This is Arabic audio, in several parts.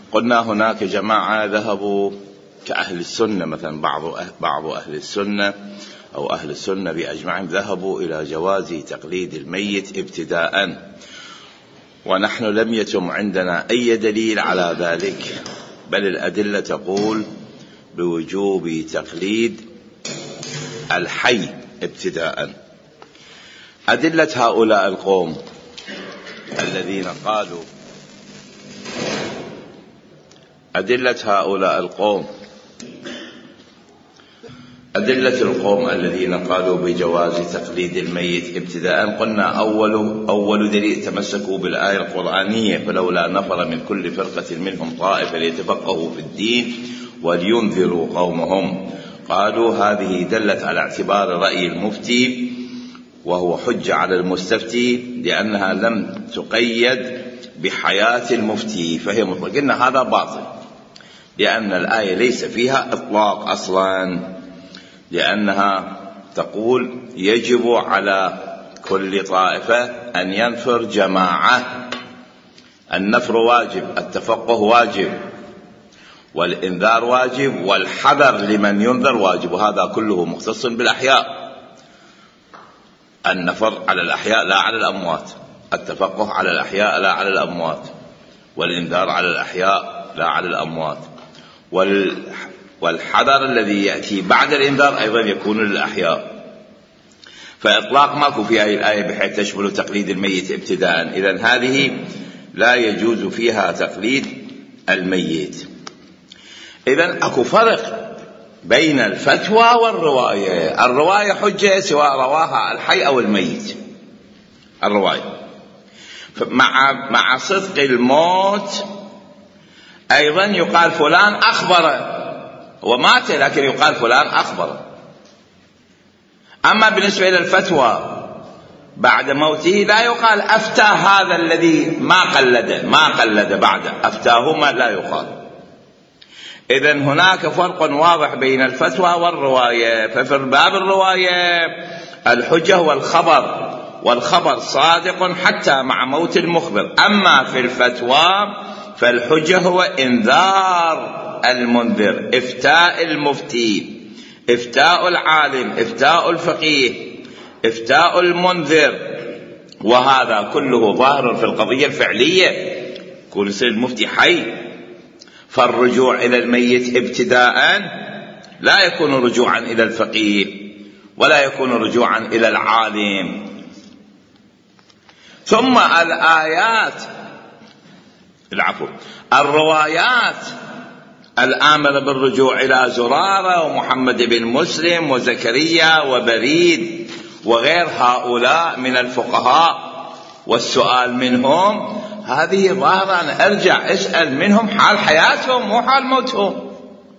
قلنا هناك جماعة ذهبوا كأهل السنة، مثلا بعض أهل السنة أو أهل السنة بأجمعهم ذهبوا إلى جواز تقليد الميت ابتداء، ونحن لم يتم عندنا أي دليل على ذلك، بل الأدلة تقول بوجوب تقليد الحي ابتداء. أدلة هؤلاء القوم الذين قالوا أدلة القوم الذين قالوا بجواز تقليد الميت ابتداء، قلنا أول دليل تمسكوا بالآية القرآنية: فلولا نفر من كل فرقة منهم طائفة ليتفقهوا في الدين ولينذروا قومهم. قالوا هذه دلت على اعتبار رأي المفتي وهو حجة على المستفتي، لأنها لم تقيد بحياة المفتي فهي مطلقة. قلنا هذا باطل، لأن الآية ليس فيها إطلاق أصلا، لأنها تقول يجب على كل طائفة أن ينفر جماعة. النفر واجب، التفقه واجب، والإنذار واجب، والحذر لمن ينذر واجب، وهذا كله مختص بالأحياء. النفر على الأحياء لا على الأموات، التفقه على الأحياء لا على الأموات، والإنذار على الأحياء لا على الأموات، والحذر الذي يأتي بعد الإنذار أيضا يكون للأحياء. فإطلاق ماكو في هذه الآية بحيث تشمل تقليد الميت ابتداء، إذن هذه لا يجوز فيها تقليد الميت. إذن أكو فرق بين الفتوى والرواية. الرواية حجة سواء رواها الحي أو الميت. الرواية مع صدق الموت أيضا يقال فلان أخبر، ومات لكن يقال فلان أخبر. أما بالنسبة إلى الفتوى بعد موته لا يقال أفتى هذا الذي ما قلد بعد أفتاهما، لا يقال. إذن هناك فرق واضح بين الفتوى والرواية. ففي باب الرواية الحجة هو الخبر، والخبر صادق حتى مع موت المخبر. أما في الفتوى فالحجة هو إنذار المنذر، إفتاء المفتي، إفتاء العالم، إفتاء الفقيه، إفتاء المنذر، وهذا كله ظاهر في القضية الفعلية. يكون يصير المفتي حي، فالرجوع إلى الميت ابتداء لا يكون رجوعا إلى الفقيه ولا يكون رجوعا إلى العالم. ثم الروايات الآمرة بالرجوع إلى زرارة ومحمد بن مسلم وزكريا وبريد وغير هؤلاء من الفقهاء والسؤال منهم، هذه ظاهرة. ارجع اسأل منهم حال حياتهم مو حال موتهم،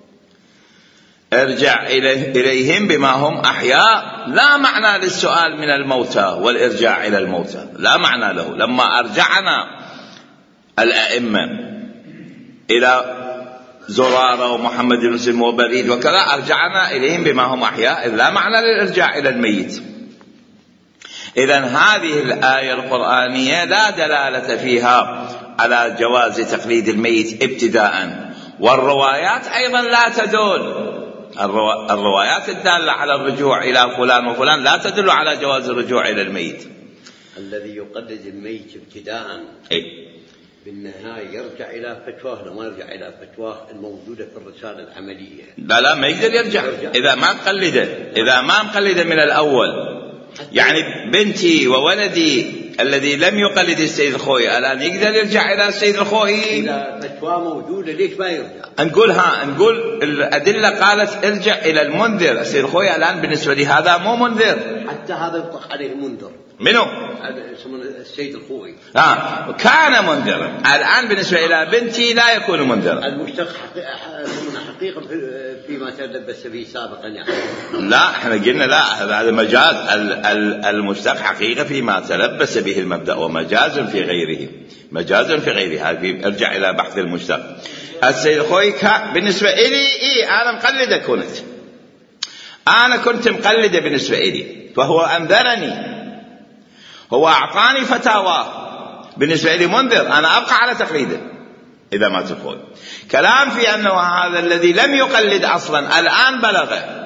ارجع إليهم بما هم أحياء. لا معنى للسؤال من الموتى والإرجاع إلى الموتى، لا معنى له. لما أرجعنا الأئمة إلى زرارة ومحمد بن مسلم وبريد وكذا أرجعنا إليهم بما هم أحياء، لا معنى للإرجاع إلى الميت. إذن هذه الآية القرآنية لا دلالة فيها على جواز تقليد الميت ابتداء، والروايات أيضا لا تدل. الروايات الدالة على الرجوع إلى فلان وفلان لا تدل على جواز الرجوع إلى الميت. الذي يقلد الميت ابتداء بالنهاية يرجع إلى فتواه، لما يرجع إلى فتواه الموجودة في الرسالة العملية. لا ما يقدر يرجع إذا ما مقلده من الأول. يعني بنتي وولدي الذي لم يقلد السيد الخوئي الآن يقدر يرجع إلى السيد الخوئي؟ إذا فتوى موجودة ليش ما يرجع؟ نقول الأدلة قالت ارجع إلى المنذر. السيد الخوئي الآن بالنسبة لي هذا مو منذر، حتى هذا يطلق عليه منذر. منو؟ السيد الخوئي كان منذرا. الآن بالنسبة إلى بنتي لا يكون منذرا. المشتق حقيقة فيما تلبس به سابقا يعني. لا احنا قلنا لا، هذا مجاز. المشتق حقيقة فيما تلبس به المبدأ، ومجاز في غيره، مجاز في غيره. هذه ارجع إلى بحث المشتق. السيد الخوئي بالنسبة إلي أنا مقلدة، أنا كنت مقلدة بالنسبة إلي، فهو أنذرني، هو أعطاني فتاوى بالنسبة لي منذر، أنا أبقى على تقليده. إذا مات الخوي. كلام في أنه هذا الذي لم يقلد أصلا الآن بلغه.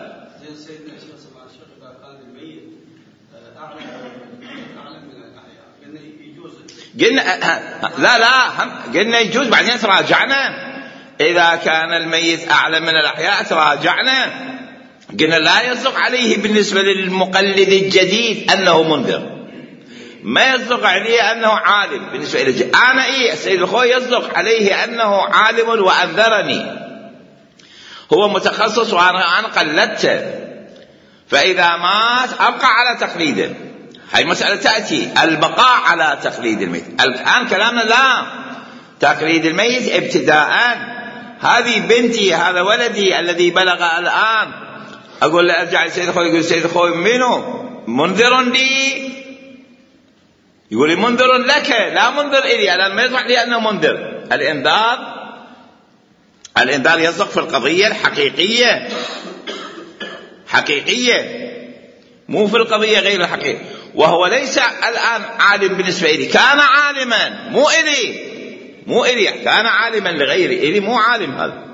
قلنا يجوز بعدين تراجعنا. إذا كان الميت أعلم من الأحياء تراجعنا، قلنا لا يصدق عليه بالنسبة للمقلد الجديد أنه منذر، ما يصدق عليه أنه عالم بالنسبة إلى أنا السيد الخوي يصدق عليه أنه عالم وأنذرني، هو متخصص وأنا قلدته، فإذا مات أبقى على تقليده. هاي مسألة تأتي البقاء على تقليد الميت. الآن كلامنا لا، تقليد الميت ابتداء. هذه بنتي، هذا ولدي الذي بلغ الآن، أقول له أرجع للسيد الخوي، يقول السيد الخوي منه؟ منذر لي؟ يقول لي منذر لك لا منذر إلي. الآن ما يصح لي أنه منذر. الإنذار يصدق في القضية الحقيقية، حقيقية، مو في القضية غير الحقيقية. وهو ليس الآن عالم بالنسبة إلي، كان عالما مو إلي، كان عالما لغيري، إلي مو عالم. هذا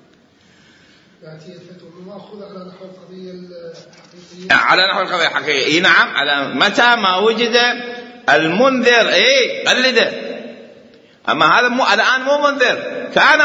على نحو القضية الحقيقية، على نحو القضية الحقيقية. نعم، على متى ما وجد المنذر قلده. أما هذا الآن مو منذر،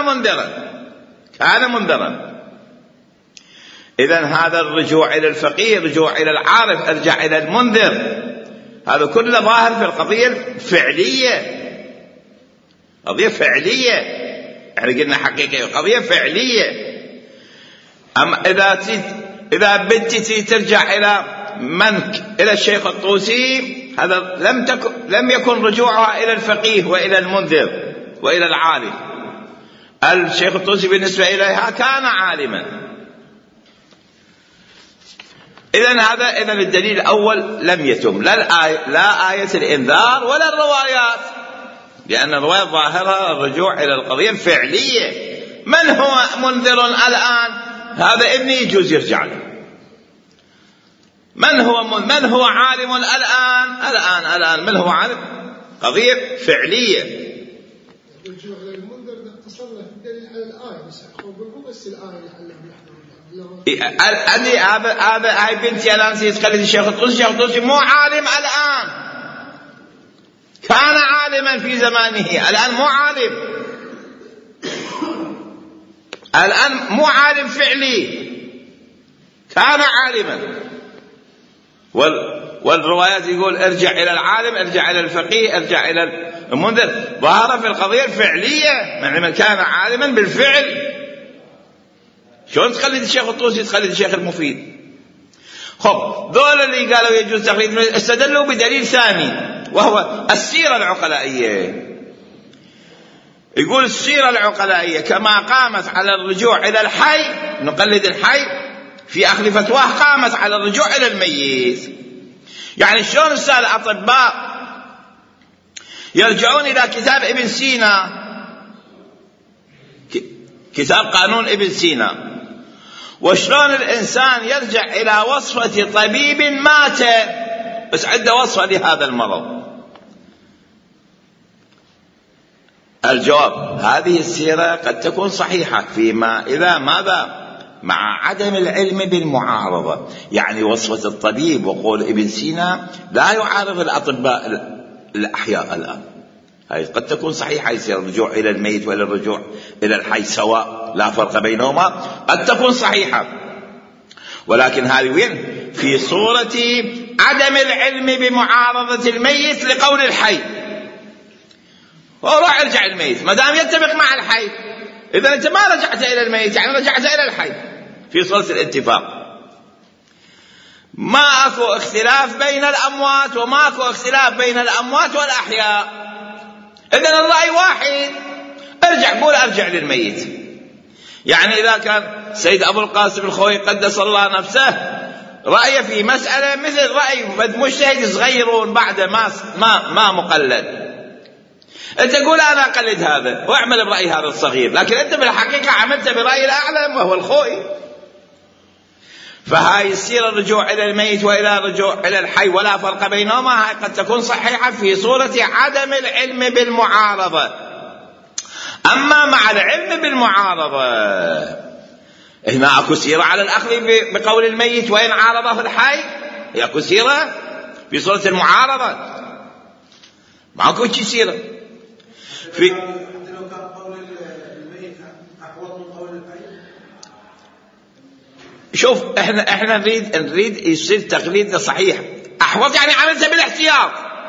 كان منذرا. إذن هذا الرجوع إلى الفقيه، رجوع إلى العارف، أرجع إلى المنذر، هذا كله ظاهر في القضية الفعلية. قضية فعلية، احنا قلنا حقيقية، قضية فعلية. أما إذا بنتي ترجع إلى إلى الشيخ الطوسي، هذا لم يكن رجوعها إلى الفقيه وإلى المنذر وإلى العالم. الشيخ الطوسي بالنسبة إليها كان عالما. إذن الدليل الأول لم يتم، لا آية الإنذار ولا الروايات، لأن الرواية ظاهرها الرجوع إلى القضية الفعلية. من هو منذر الآن؟ هذا ابني يجوز يرجع له. من هو عالم الآن من هو عالم؟ قضية فعلية. الرجوع إلى المنذر اتصلنا في الدليل على الآية، بس الآية هاي بنتي الآن سيتقلد الشيخ الطوسي مو عالم الآن، كان عالما في زمانه، الآن مو عالم، الآن مو عالم فعلي، كان عالما. والروايات يقول ارجع إلى العالم، ارجع إلى الفقيه، ارجع إلى المنذر، ظهر في القضية الفعلية، يعني من كان عالما بالفعل. شلون تقلد الشيخ الطوسي تقلد الشيخ المفيد؟ خب دول اللي قالوا يجوز تقليد استدلوا بدليل ثاني، وهو السيرة العقلائية. يقول السيرة العقلائية كما قامت على الرجوع إلى الحي، نقلد الحي في أخذ فتواه، قامت على الرجوع إلى الميت. يعني شلون الأطباء يرجعون إلى كتاب ابن سينا، كتاب قانون ابن سينا، وشلون الإنسان يرجع إلى وصفة طبيب مات بس عنده وصفة لهذا المرض؟ الجواب هذه السيرة قد تكون صحيحة فيما إذا ماذا مع عدم العلم بالمعارضة. يعني وصفة الطبيب وقول ابن سينا لا يعارض الأطباء الأحياء الآن، هذه قد تكون صحيحة، يصير الرجوع إلى الميت ولا الرجوع إلى الحي سواء، لا فرق بينهما، قد تكون صحيحة. ولكن هذه وين؟ في صورة عدم العلم بمعارضة الميت لقول الحي، وراح ارجع الميت ما دام يتفق مع الحي. إذا أنت ما رجعت إلى الميت يعني رجعت إلى الحي في صورة الاتفاق. ما أكو اختلاف بين الأموات وما أكو اختلاف بين الأموات والأحياء. إذن الرأي واحد، قول أرجع للميت. يعني إذا كان سيد أبو القاسم الخوي قدس الله نفسه رأيه في مسألة مثل رأي مجتهد صغيرون بعد ما مقلد، أنت تقول أنا أقلد هذا وأعمل برأي هذا الصغير، لكن أنت بالحقيقة عملت برأي الأعلم وهو الخوي. فهاي السيرة الرجوع إلى الميت وإلى الرجوع إلى الحي ولا فرق بينهما، هاي قد تكون صحيحة في صورة عدم العلم بالمعارضة. أما مع العلم بالمعارضة هنا أكو سيرة على الأخذ بقول الميت وإن عارضه الحي، أكو سيرة في صورة المعارضة، ما أكو شي سيرة في لو كان قول الميت أحوط من قول الحي. شوف احنا نريد يصير تقليدنا صحيح. أحوط يعني عملته بالاحتياط،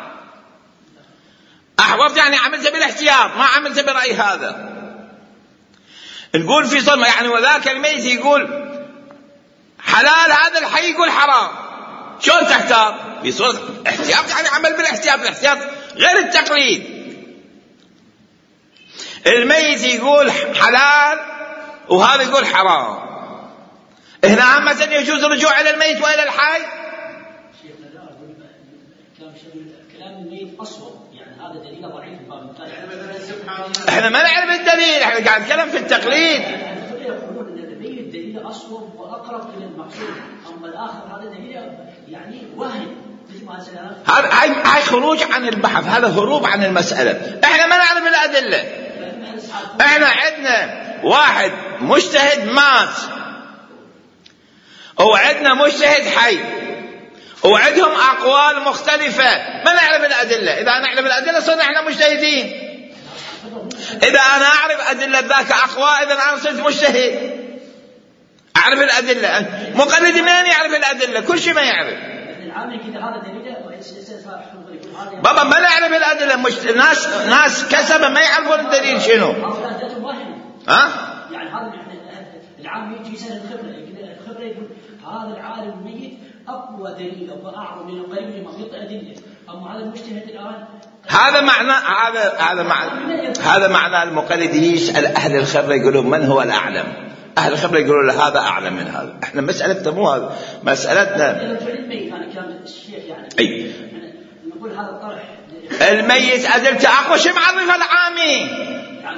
أحوط يعني عملته بالاحتياط، ما عملته برأي هذا. نقول في صلمة يعني وذاك الميت يقول حلال، هذا الحي يقول حرام، شلون تحتاط؟ في صورة احتياط يعني عمل بالاحتياط، الاحتياط غير التقليد. الميت يقول حلال وهذا يقول حرام، هنا عامة يجوز الرجوع إلى الميت وإلى الحي. كلام الميت أصوب، يعني هذا دليل ضعيف. احنا ما نعرف الدليل، احنا قاعد نتكلم في التقليد. يقولون ان الميت دليل اصوب واقرب الى المقصود، اما الاخر هذا دليل يعني وهم. هاي خروج عن البحث، هذا هروب عن المسألة. احنا ما نعرف الأدلة. احنا عندنا واحد مجتهد مات، وعندنا مجتهد حي، وعندهم أقوال مختلفة، ما نعرف الأدلة. إذا نعرف الأدلة صرنا احنا مجتهدين. إذا أنا أعرف أدلة ذاك أقوى، إذا أنا صرت مجتهد، أعرف الأدلة. مقلد من يعرف الأدلة؟ كل شيء ما يعرف. بابا ما نعرف الأدلة، ناس كسبة ما يعرفون الدليل شنو. ها؟ يعني هذا العام يجي يسأل الخبرة يقول هذا العالم الميت أقوى دليل أو أعظم من قريب لما يطلع أدلة، أما هذا المجتهد الآن هذا معنى المقلد يسأل أهل الخبرة يقولون من هو الأعلم. أهل الخبرة يقولون له هذا أعلم من هذا. إحنا مسألتنا مو هذا، مسألتنا أي نقول هذا الطرح الميت أدلته أقوى شيء معرفة العامي.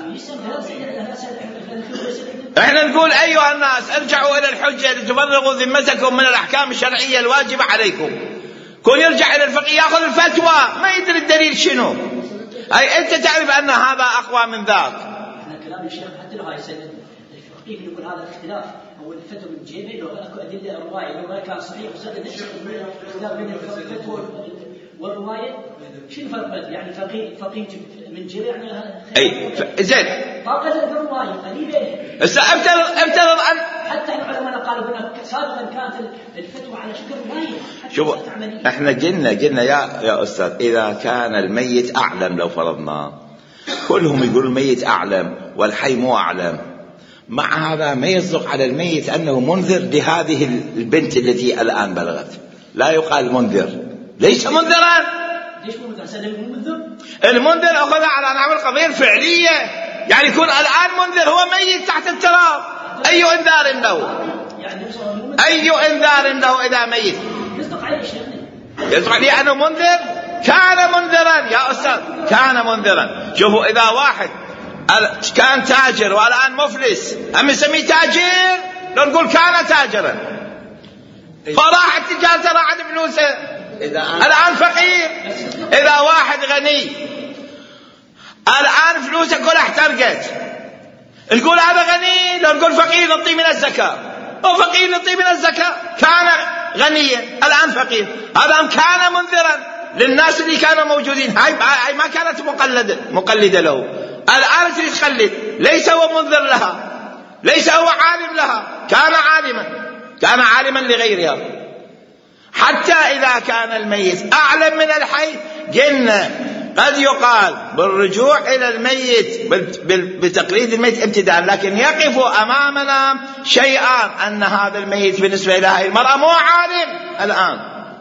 احنا نقول أيها الناس ارجعوا إلى الحجة لتفرغوا ذمتكم من الأحكام الشرعية الواجبة عليكم. كل يرجع إلى الفقيه يأخذ الفتوى، ما يدري الدليل شنو. أي أنت تعرف أن هذا أقوى من ذاك. احنا كلام الشيخ حتى لو هاي سند الفقيه يقول هذا الاختلاف هو الفتوى من جيبه، لو اكو أدلة رواية لو كان صحيح وسند الاختلاف بين الفتوى والرواية شو الفرق؟ يعني فقيه من جيبه يعني أي زين طاقة الرواية قليلة. افترض أن حتى العلماء قالوا هناك سابقا كانت الفتوى على شكل رواية. شوف احنا قلنا يا أستاذ إذا كان الميت أعلم، لو فرضنا كلهم يقولوا الميت أعلم والحي مو أعلم، مع هذا ما يصدق على الميت أنه منذر لهذه البنت التي الآن بلغت. لا يقال منذر، ليس منذرا. ليش منذر؟ المنذر أخذ على نحو القضية الفعلية، يعني يكون الآن منذر هو ميت تحت التراب. أي إنذار له؟ أي إنذار له إذا ميت؟ يصدق عليه أنه منذر. كان منذرا يا أستاذ، كان منذرا. شوفوا إذا واحد كان تاجر والآن مفلس، أم نسميه تاجر؟ لو نقول كان تاجرا فراح التجارة راحت فلوسه، الآن فقير. إذا واحد غني الآن فلوسه كلها احترقت، نقول هذا غني؟ لو نقول فقير نعطيه من الزكاة، أو فقير نعطيه من الزكاة. كان غنيا الآن فقير، هذا كان منذرا للناس اللي كانوا موجودين. هاي ما كانت مقلدة له، الآن تريد تقلد. ليس هو منذر لها، ليس هو عالم لها، كان عالما لغيرها. حتى إذا كان الميت أعلم من الحي قلنا قد يقال بالرجوع إلى الميت بتقليد الميت ابتداء، لكن يقف أمامنا شيئان، أن هذا الميت بالنسبة إلى هذه المرأة مو عالم الآن،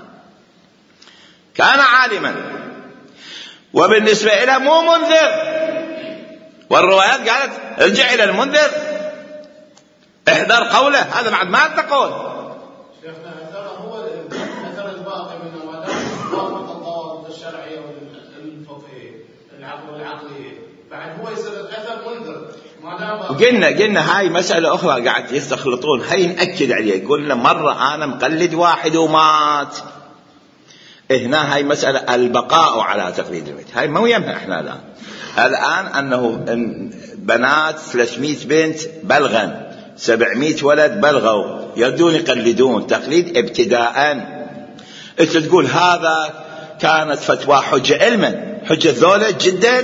كان عالما، وبالنسبة إلى مو منذر. والروايات قالت ارجع إلى المنذر، احذر قوله، هذا بعد ما تقول. شيخنا هو الأثر الباقي من وافق الضوابط الشرعية والفقهية العقلية، بعد هو يصير الأثر منذر. قلنا هاي مسألة أخرى قاعد يستخلطون، هاي نأكد عليه. قلنا مرة أنا مقلد واحد ومات، هنا هاي مسألة البقاء على تقليد الميت، هاي ما يهمنا احنا الآن أنه بنات 300 بنت بلغا 700 ولد بلغوا يردون يقلدون تقليد ابتداء. انت تقول هذا كانت فتوى حجة علما، حجة ذولا جدا؟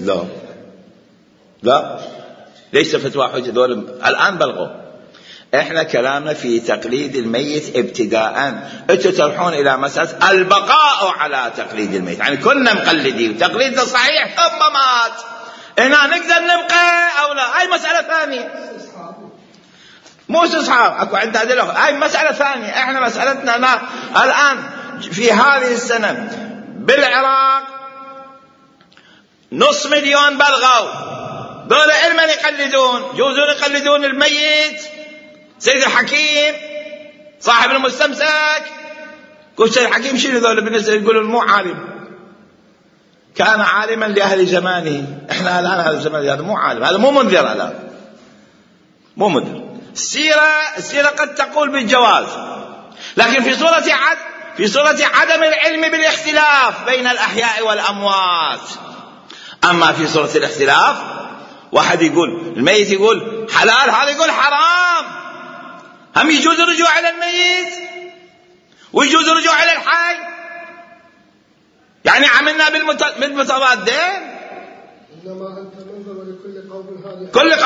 لا ليس فتوى حجة ذولا الآن بلغوا. احنا كلامنا في تقليد الميت ابتداء. انتوا تروحون الى مسألة البقاء على تقليد الميت، يعني كنا مقلدين وتقليدنا صحيح ثم مات، هنا نقدر نبقى او لا؟ هاي مسألة ثانية، مو استصحاب، اكو عندنا أدلة، هاي مسألة ثانية. احنا مسألتنا الآن في هذه السنة بالعراق 500,000 بلغوا، دول علما يقلدون، يجوزون يقلدون الميت. سيد الحكيم صاحب المستمسك، قلت سيد الحكيم شنو ذول بالنسبة يقولون مو عالم، كان عالما لأهل زمانه. احنا الآن هذا الزمان هذا مو عالم، هذا مو منذر، الآن مو منذر. السيرة قد تقول بالجواز، لكن في صورة عدم العلم بالاختلاف بين الأحياء والأموات. أما في صورة الاختلاف، واحد يقول الميت يقول حلال، هذا يقول حرام، هم يجوز الرجوع إلى الميت ويجوز الرجوع إلى الحي، يعني عملنا بالمتضادين. إنما أنت منظر لكل قوم هادي،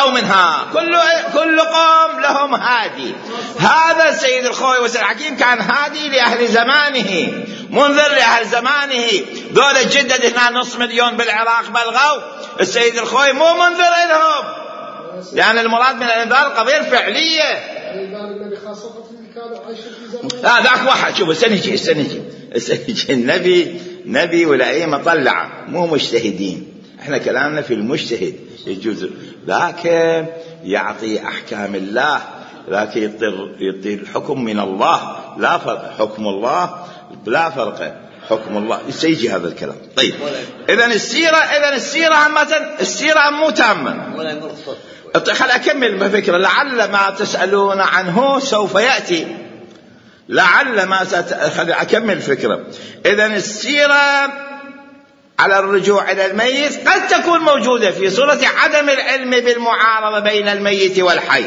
كل قوم لهم هادي. هذا السيد الخوي وسيد الحكيم كان هادي لأهل زمانه، منذر لأهل زمانه. دولة جدد هنا 500,000 بالعراق بلغوا، السيد الخوي مو منذر لهم، لأن المراد من الإنذار قضية فعلية. النبي خاصة في كانوا عايشين في زمان. ذاك واحد شوف السنجي النبي والأئمة طلع مو مجتهدين. احنا كلامنا في المجتهد يجوز، لكن يعطي أحكام الله، لكن يطير الحكم من الله، لا فرق حكم الله، لا فرق حكم الله. يسيجي هذا الكلام. طيب إذن السيرة عامة السيرة مو تامة. خل أكمل بفكرة لعل ما تسألون عنه سوف يأتي، خل أكمل فكرة. إذن السيرة على الرجوع إلى الميت قد تكون موجودة في صورة عدم العلم بالمعارضة بين الميت والحي.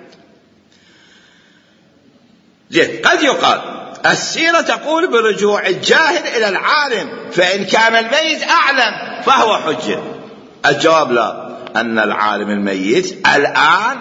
قد يقال السيرة تقول برجوع الجاهل إلى العالم، فإن كان الميت أعلم فهو حجة. الجواب لا، أن العالم الميت الآن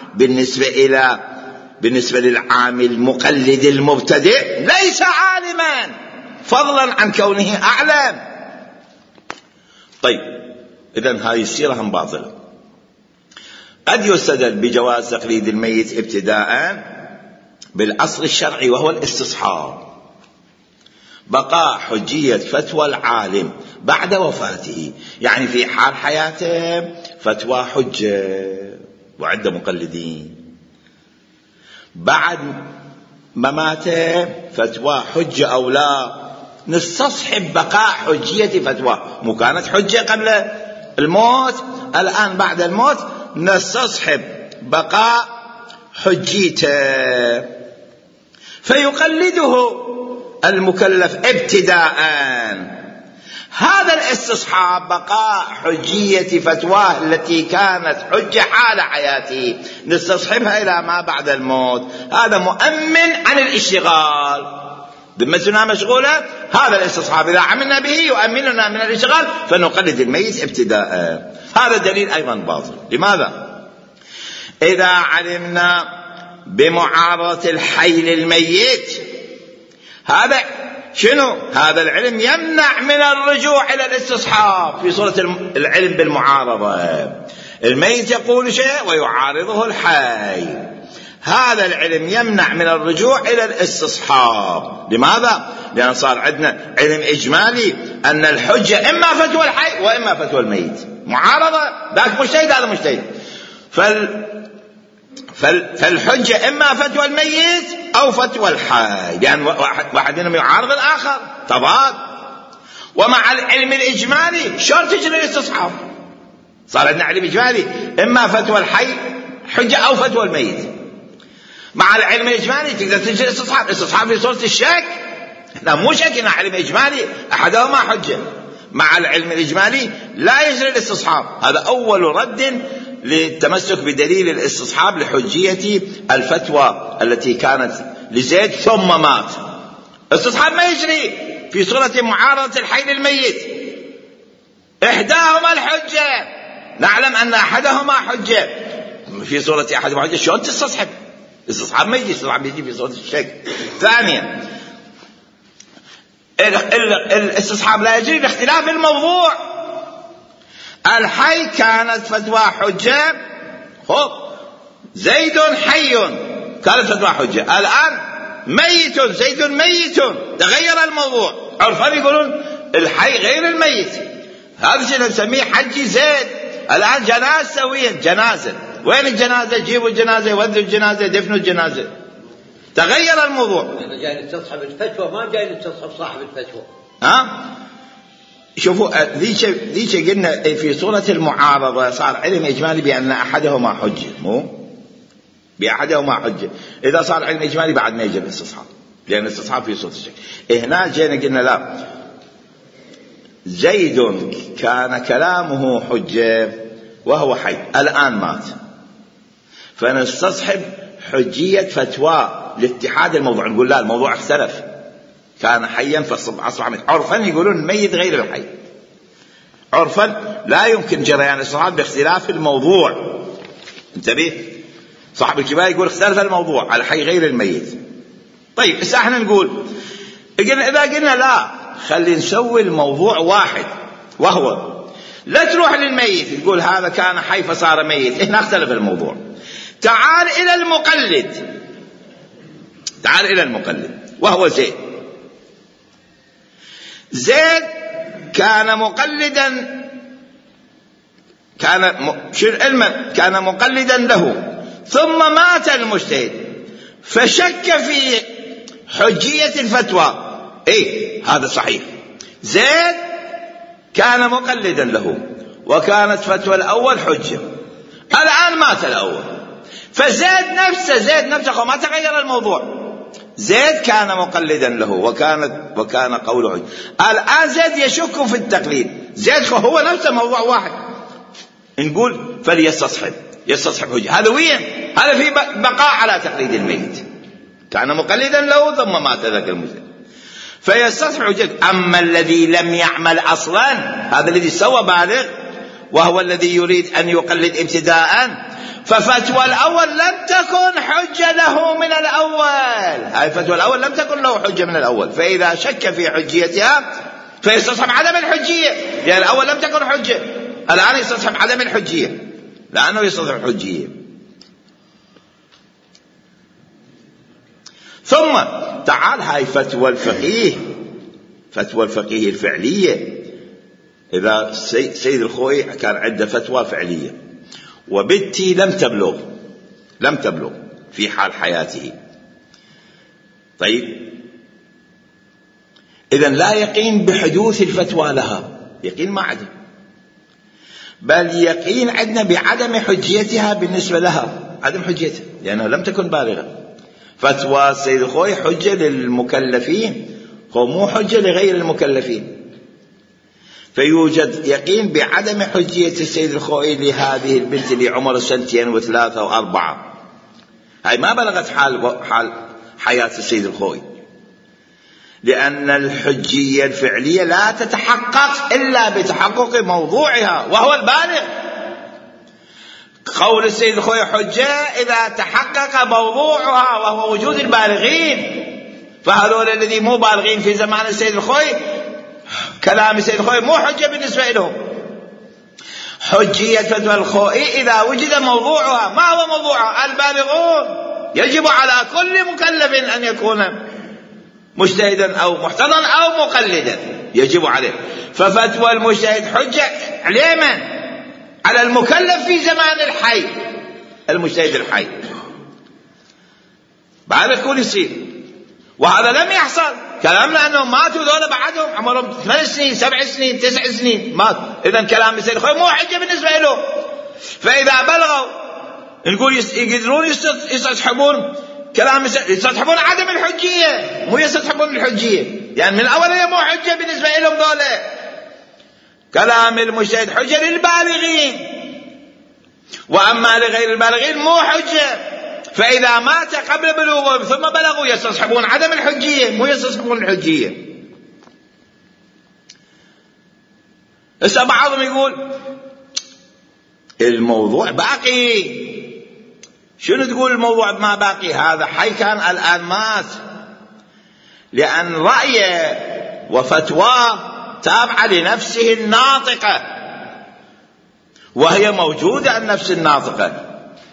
بالنسبة للعام المقلد المبتدئ ليس عالما، فضلا عن كونه أعلم. طيب إذن هذه السيرة هم باطلة. قد يستدل بجواز تقليد الميت ابتداء بالأصل الشرعي وهو الاستصحاب، بقاء حجية فتوى العالم بعد وفاته، يعني في حال حياته فتوى حجة وعند مقلدين، بعد مماته فتوى حجة أو لا، نستصحب بقاء حجية فتوى. مو كانت حجة قبل الموت، الآن بعد الموت نستصحب بقاء حجيته، فيقلده المكلف ابتداء. هذا الاستصحاب بقاء حجية فتواه التي كانت حجة حال حياته، نستصحبها إلى ما بعد الموت. هذا مؤمن عن الاشتغال، ذمتنا مشغولة، هذا الاستصحاب إذا عملنا به يؤمننا من الاشتغال، فنقلد الميت ابتداء. هذا دليل أيضا باطل. لماذا؟ إذا علمنا بمعارضة الحي للميت، هذا شنو؟ هذا العلم يمنع من الرجوع إلى الاستصحاب في صورة العلم بالمعارضة. الميت يقول شيء ويعارضه الحي، هذا العلم يمنع من الرجوع إلى الاستصحاب. لماذا؟ لأن صار عندنا علم إجمالي أن الحجة إما فتوى الحي وإما فتوى الميت، معارضة، ذاك مجتهد هذا مجتهد، فالحجة إما فتوى الميت أو فتوى الحي، لأن واحد منهم يعارض الآخر تضاد. ومع العلم الإجمالي شرط تجري الاستصحاب، صار عندنا علم إجمالي إما فتوى الحي حجة أو فتوى الميت. مع العلم الإجمالي تقدر تجري استصحاب في صورة الشك، لا مو شك إن علم إجمالي أحدهما حجة، مع العلم الإجمالي لا يجري الاستصحاب. هذا أول رد للتمسك بدليل الاستصحاب لحجية الفتوى التي كانت لزيد ثم مات. استصحاب ما يجري في صورة معارضة الحي للميت. إحداهما الحجة، نعلم أن أحدهما حجة، في صورة أحدهما حجة شلون تستصحب؟ استصحاب ما يجي، استصحاب يجي في صورة الشك. ثانيا الاستصحاب لا يجري باختلاف الموضوع. الحي كانت فتوى حجة، زيد حي كانت فتوى حجة، الآن ميت زيد ميت تغير الموضوع. عرفا يقولون الحي غير الميت، هذا الشيء نسميه حج زيد. الآن جنازة سوية، جنازة، وين الجنازة؟ جيبوا الجنازة، يودوا الجنازة، دفنوا الجنازة، تغير الموضوع. أنا جاي لتصحب الفتوى، ما جاي لتصحب صاحب الفتوى. شوفوا ذيك قلنا في صورة المعارضة صار علم إجمالي بأن أحدهما حجة، مو بأحدهما حجة. إذا صار علم إجمالي بعد ما يجب الاستصحاب، لأن الاستصحاب في صورة الشك. هنا جينا قلنا لا، زيد كان كلامه حجة وهو حي، الآن مات، فنستصحب حجية فتوى لاتحاد الموضوع. نقول لا، الموضوع اختلف، كان حيا فأصبح ميت. عرفا يقولون الميت غير الحي، عرفا لا يمكن جريان الاستصحاب باختلاف الموضوع. انتبه، صاحب الكبار يقول اختلف الموضوع على الحي غير الميت. طيب إذا احنا نقول إذا قلنا لا، خلي نسوي الموضوع واحد، وهو لا تروح للميت تقول هذا كان حي فصار ميت، هنا اختلف الموضوع. تعال إلى المقلد، تعال إلى المقلد وهو زيد. زيد كان مقلدا، كان مقلدا له، ثم مات المجتهد فشك في حجية الفتوى. هذا صحيح، زيد كان مقلدا له وكانت فتوى الأول حجة، الآن مات الأول، فزيد نفسه ما تغير الموضوع. زيد كان مقلدا له وكان قوله حجة، الآن زيد يشك في التقليد. زيد هو نفسه موضوع واحد، نقول فليستصحب حجة. هذا وين؟ هذا في بقاء على تقليد الميت، كان مقلدا له ثم مات ذاك المجتهد فيستصحب حجة. أما الذي لم يعمل أصلا، هذا الذي سوى بالغ وهو الذي يريد أن يقلد ابتداء، ففتوى الأول لم تكن حجة له من الأول. هاي فتوى الأول لم تكن له حجة من الأول، فإذا شك في حجيتها فيستصحب عدم الحجية، لأن الأول لم تكن حجة، الآن يستصحب عدم الحجية لأنه يستصحب الحجية. ثم تعال هاي فتوى الفقيه الفعلية. إذا سيد الخوي كان عنده فتوى فعلية وبنتي لم تبلغ في حال حياته، طيب إذن لا يقين بحدوث الفتوى لها، يقين ما عندنا، بل يقين عندنا بعدم حجيتها بالنسبة لها، عدم حجيتها لأنها لم تكن بالغة. فتوى السيد الخوي حجة للمكلفين، هو مو حجة لغير المكلفين، فيوجد يقين بعدم حجية السيد الخوي لهذه البنت اللي عمر 2 و3 و4، هاي ما بلغت حال حياة السيد الخوي، لأن الحجية الفعلية لا تتحقق إلا بتحقق موضوعها وهو البالغ. قول السيد الخوي حجة إذا تحقق موضوعها وهو وجود البالغين، فهذول الذي مو بالغين في زمان السيد الخوي كلام السيد الخوي مو حجة بالنسبة لهم. حجية فتوى الخوي إذا وجد موضوعها. ما هو موضوعها؟ البالغون. يجب على كل مكلف أن يكون مجتهدا أو محتضنا أو مقلدا، يجب عليه. ففتوى المجتهد حجة على من؟ على المكلف في زمان الحي، المجتهد الحي بعد يكون يصير. وهذا لم يحصل، كلامنا أنهم ماتوا ذولا بعدهم عمرهم 8 سنين 7 سنين 9 سنين مات، إذن كلام السيد الخوي مو حجة بالنسبة له. فإذا بلغوا نقول يقدرون يستصحبون كلام يستصحبون عدم الحجية، مو يستصحبون الحجية، يعني من الأول هي مو حجة بالنسبة لهم ذولا. كلام المجتهد حجة للبالغين، وأما لغير البالغين مو حجة، فإذا مات قبل بلوغهم ثم بلغوا يستصحبون عدم الحجية، مو يستصحبون الحجية. هسه بعضهم يقول الموضوع باقي. شنو تقول الموضوع ما باقي؟ هذا حي كان الآن مات، لأن رأيه وفتواه تابعة لنفسه الناطقة، وهي موجودة النفس الناطقة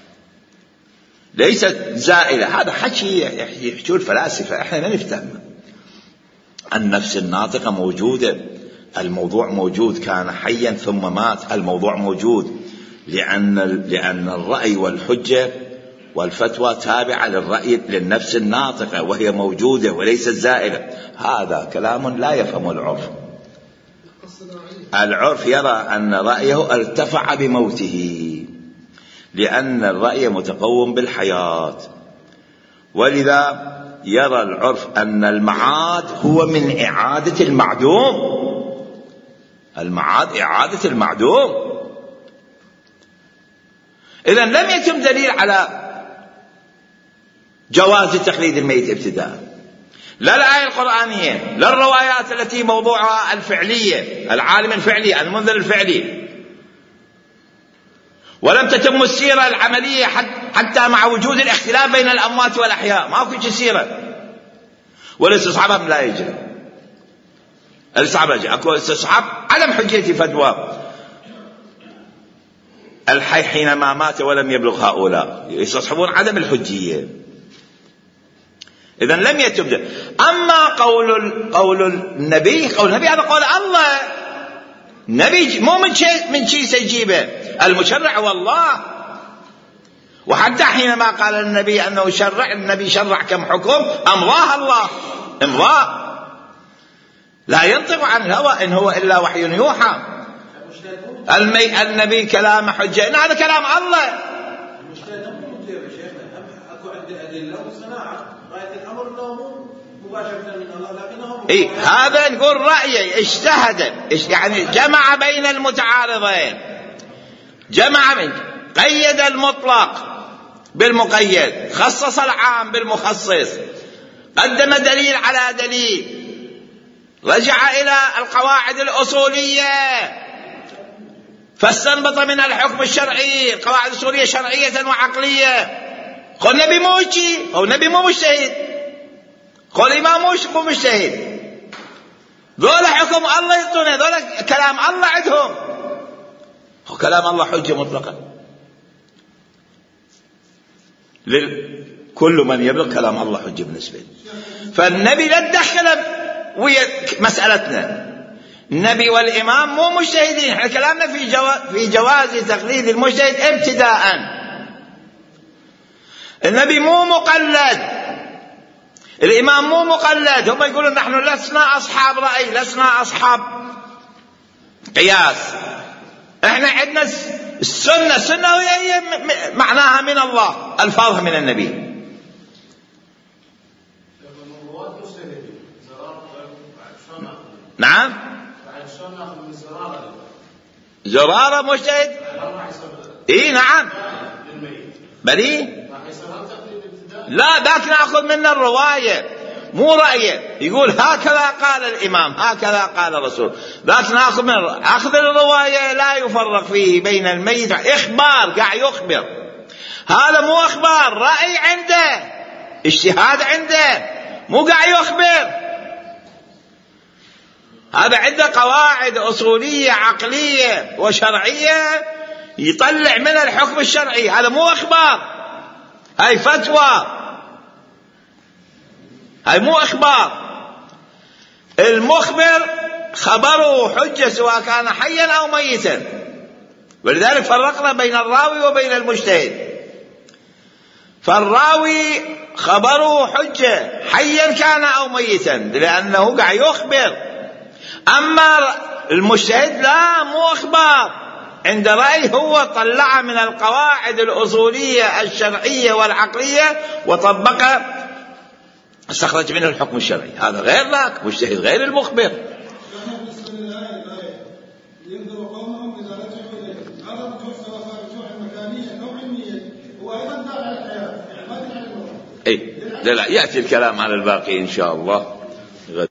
ليست زائلة. هذا حكي يحكوا الفلاسفة، احنا ما نفتهم. النفس الناطقة موجودة، الموضوع موجود، كان حيا ثم مات، الموضوع موجود، لأن الرأي والحجة والفتوى تابعة للرأي للنفس الناطقة، وهي موجودة وليست زائلة. هذا كلام لا يفهم العرف. العرف يرى أن رأيه ارتفع بموته، لأن الرأي متقوم بالحياة، ولذا يرى العرف أن المعاد هو من إعادة المعدوم. المعاد إعادة المعدوم. إذن لم يتم دليل على جواز تقليد الميت ابتداء، لا الآية القرآنية، لا الروايات التي موضوعها الفعلية، العالم الفعلي، المنذر الفعلي، ولم تتم السيرة العملية حتى مع وجود الاختلاف بين الأموات والأحياء، ما في سيرة. والاستصحاب لا يجري، الاستصحاب لا يجري، أكو استصحاب عدم حجية فتوى الحي حينما مات ولم يبلغ هؤلاء، يستصحبون عدم الحجية. إذن لم يتم. أما قول النبي هذا قول الله، نبي مو من شيء سيجيبه، المشرع هو الله. وحتى حينما قال النبي أنه شرع، النبي شرع كم حكم أمضاها الله إمضاء، لا ينطق عن الهوى إن هو إلا وحي يوحى. النبي كلام حجة، إن هذا كلام الله. إيه هذا نقول رأيه اجتهد، يعني جمع بين المتعارضين، جمع من قيد المطلق بالمقيد، خصص العام بالمخصص، قدم دليل على دليل، رجع إلى القواعد الأصولية فاستنبط من الحكم الشرعي القواعد الأصولية شرعية وعقلية. قل نبي موجي أو نبي مو مجتهد، قل إمام مو مجتهد، ذولا حكم الله يعطونه، ذولا كلام الله عندهم، وكلام الله حجة مطلقة. كل من يبلغ كلام الله حجة بالنسبة له. فالنبي لا تدخل ويا مسألتنا، النبي والإمام مو مجتهدين، احنا كلامنا في جواز تقليد المجتهد ابتداء. النبي مو مقلد، الإمام مو مقلد، هم يقولون نحن لسنا أصحاب رأي، لسنا أصحاب قياس، احنا عندنا السنة هي معناها من الله، ألفاظها من النبي. نعم زرارة مجتهد، اي نعم بلي، لا ذاك نأخذ منه الرواية مو رأيه، يقول هكذا قال الإمام هكذا قال الرسول، ذاك نأخذ من أخذ الرواية لا يفرق فيه بين الميت، إخبار قاعد يخبر، هذا مو إخبار، رأي عنده، اجتهاد عنده، مو قاعد يخبر، هذا عنده قواعد أصولية عقلية وشرعية يطلع من الحكم الشرعي، هذا مو إخبار، هاي فتوى، هاي مو إخبار. المخبر خبره حجة سواء كان حيا أو ميتا، ولذلك فرقنا بين الراوي وبين المجتهد. فالراوي خبره حجة حيا كان أو ميتا لأنه قاعد يخبر، أما المجتهد لا، مو إخبار، عند رأي هو طلع من القواعد الأصولية الشرعية والعقلية وطبق استخرج منه الحكم الشرعي، هذا غير ذاك، مجتهد غير المخبر. لا يأتي الكلام على الباقي إن شاء الله.